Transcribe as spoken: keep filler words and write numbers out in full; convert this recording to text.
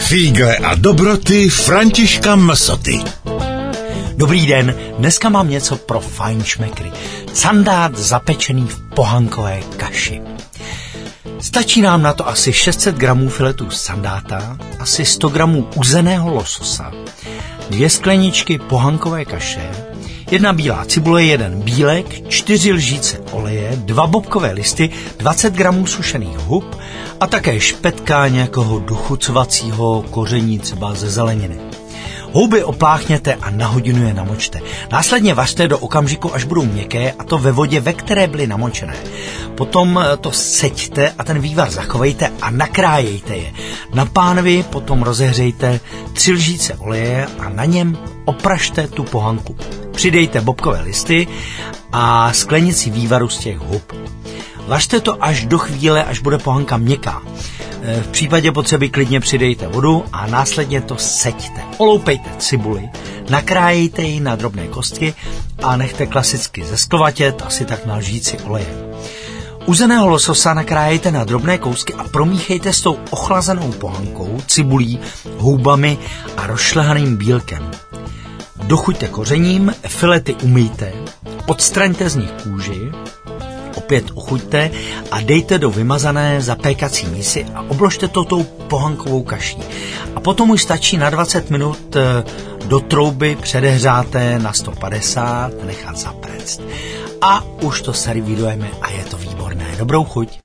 Fígle a dobroty Františka Msoty. Dobrý den, dneska mám něco pro fajnšmekry. Sandát zapečený v pohankové kaši. Stačí nám na to asi šest set gramů filetu sandáta, asi sto gramů uzeného lososa, dvě skleničky pohankové kaše, jedna bílá cibule, jeden bílek, čtyři lžíce oleje, dva bobkové listy, dvacet gramů sušených hub a také špetka nějakého dochucovacího koření, třeba ze zeleniny. Houby opláchněte a na hodinu je namočte. Následně vařte do okamžiku, až budou měkké, a to ve vodě, ve které byly namočené. Potom to seďte a ten vývar zachovejte a nakrájejte je. Na pánvi potom rozehřejte tři lžíce oleje a na něm opražte tu pohanku. Přidejte bobkové listy a sklenici vývaru z těch hub. Vařte to až do chvíle, až bude pohanka měkká. V případě potřeby klidně přidejte vodu a následně to seďte. Oloupejte cibuli, nakrájejte ji na drobné kostky a nechte klasicky zesklovatět, asi tak na lžíci oleje. Uzeného lososa nakrájejte na drobné kousky a promíchejte s tou ochlazenou pohankou, cibulí, houbami a rozšlehaným bílkem. Dochuťte kořením, filety umyjte, odstraňte z nich kůži, opět ochuťte a dejte do vymazané zapékací mísy a obložte to tou pohankovou kaší. A potom už stačí na dvacet minut do trouby předehřáté na sto padesát nechat zapéct. A už to servírujeme a je to výborné. Dobrou chuť.